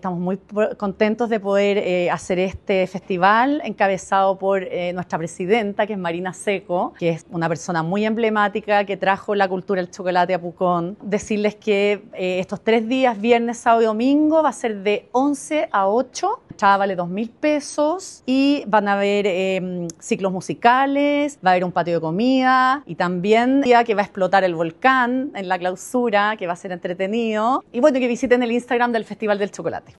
estamos muy contentos de poder hacer este festival encabezado por nuestra presidenta, que es Marina Seco, que es una persona muy emblemática que trajo la cultura del chocolate a Pucón. Decirles que estos 3 días, viernes, sábado y domingo, va a ser de 11 a 8. La entrada vale 2.000 pesos y van a haber ciclos musicales, va a haber un patio de comida y también que va a explotar el volcán en la clausura, que va a ser entretenido. Y bueno, que visiten el Instagram del Festival del Chocolate.